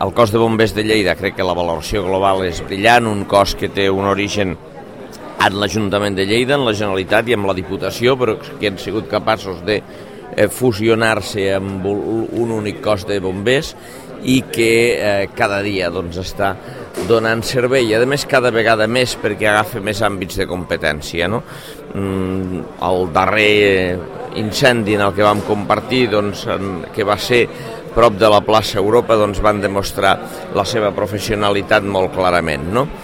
El cos de bombers de Lleida, crec que la valoració global és brillant, un cos que té un origen en l'Ajuntament de Lleida, en la Generalitat i en la Diputació, però que han sigut capaços de fusionar-se amb un únic cos de bombers i que cada dia està donant servei, i a més cada vegada més perquè agafa més àmbits de competència, no? El darrer incendi en el que vam compartir, que va ser prop de la plaça Europa, van demostrar la seva professionalitat molt clarament, no?